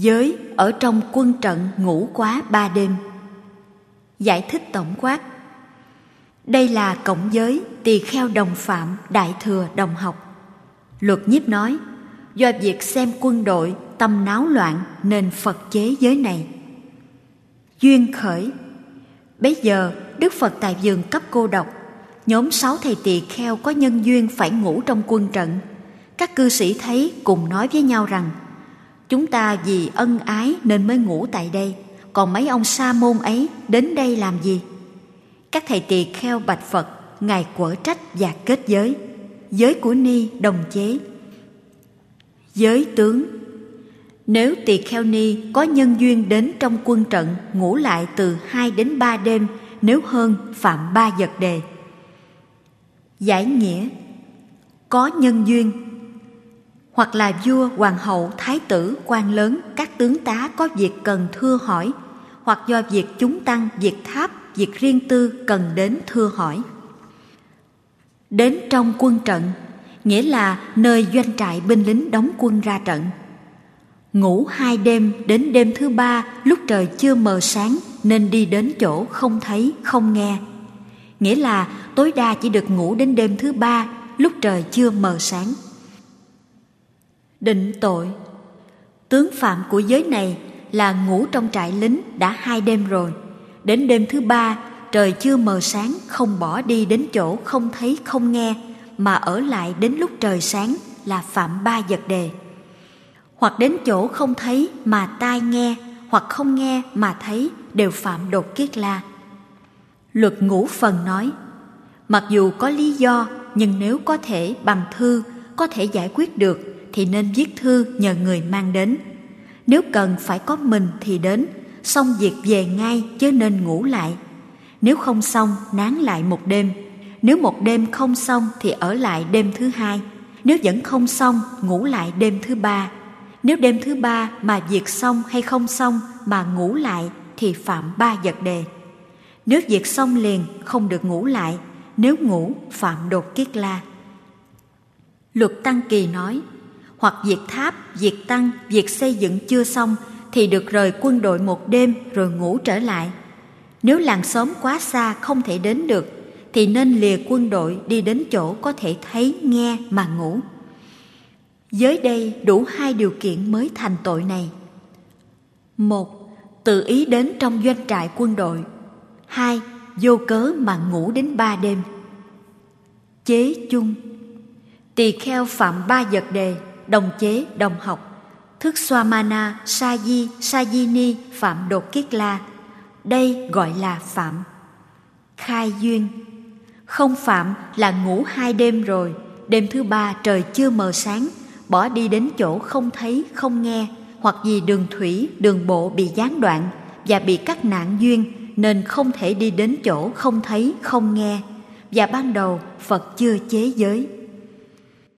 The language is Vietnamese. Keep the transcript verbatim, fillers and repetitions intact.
Giới ở trong quân trận ngủ quá ba đêm. Giải thích tổng quát. Đây là cổng giới tỳ kheo đồng phạm, đại thừa đồng học. Luật Nhiếp nói, do việc xem quân đội tâm náo loạn nên Phật chế giới này. Duyên khởi. Bấy giờ Đức Phật tại vườn cấp cô độc, nhóm sáu thầy tỳ kheo có nhân duyên phải ngủ trong quân trận. Các cư sĩ thấy cùng nói với nhau rằng, chúng ta vì ân ái nên mới ngủ tại đây, còn mấy ông sa môn ấy đến đây làm gì? Các thầy tỳ kheo bạch Phật, Ngài quở trách và kết giới. Giới của Ni đồng chế. Giới tướng. Nếu tỳ kheo Ni có nhân duyên đến trong quân trận ngủ lại từ hai đến ba đêm, nếu hơn phạm ba vật đề. Giải nghĩa. Có nhân duyên, hoặc là vua, hoàng hậu, thái tử, quan lớn, các tướng tá có việc cần thưa hỏi, hoặc do việc chúng tăng, việc tháp, việc riêng tư cần đến thưa hỏi. Đến trong quân trận, nghĩa là nơi doanh trại binh lính đóng quân ra trận. Ngủ hai đêm đến đêm thứ ba lúc trời chưa mờ sáng nên đi đến chỗ không thấy, không nghe. Nghĩa là tối đa chỉ được ngủ đến đêm thứ ba lúc trời chưa mờ sáng. Định tội. Tướng phạm của giới này là ngủ trong trại lính đã hai đêm rồi. Đến đêm thứ ba, trời chưa mờ sáng không bỏ đi đến chỗ không thấy không nghe, mà ở lại đến lúc trời sáng là phạm ba vật đề. Hoặc đến chỗ không thấy mà tai nghe, hoặc không nghe mà thấy đều phạm đột kiết la. Luật ngũ phần nói, mặc dù có lý do, nhưng nếu có thể bằng thư, có thể giải quyết được, thì nên viết thư nhờ người mang đến. Nếu cần phải có mình thì đến, xong việc về ngay chứ nên ngủ lại. Nếu không xong, nán lại một đêm. Nếu một đêm không xong thì ở lại đêm thứ hai. Nếu vẫn không xong, ngủ lại đêm thứ ba. Nếu đêm thứ ba mà việc xong hay không xong mà ngủ lại thì phạm ba vật đề. Nếu việc xong liền không được ngủ lại, nếu ngủ phạm đột kiết la. Luật Tăng Kỳ nói, hoặc việc tháp, việc tăng, việc xây dựng chưa xong thì được rời quân đội một đêm rồi ngủ trở lại. Nếu làng xóm quá xa không thể đến được thì nên lìa quân đội đi đến chỗ có thể thấy, nghe mà ngủ. Giới đây đủ hai điều kiện mới thành tội này. Một, tự ý đến trong doanh trại quân đội. Hai, vô cớ mà ngủ đến ba đêm. Chế chung. Tỳ kheo phạm ba vật đề, đồng chế, đồng học. Thức Swamana, Sa Di, Sa Di Ni phạm đột kiết la. Đây gọi là phạm. Khai duyên. Không phạm là ngủ hai đêm rồi, đêm thứ ba trời chưa mờ sáng, bỏ đi đến chỗ không thấy, không nghe, hoặc vì đường thủy, đường bộ bị gián đoạn và bị cắt nạn duyên nên không thể đi đến chỗ không thấy, không nghe. Và ban đầu Phật chưa chế giới.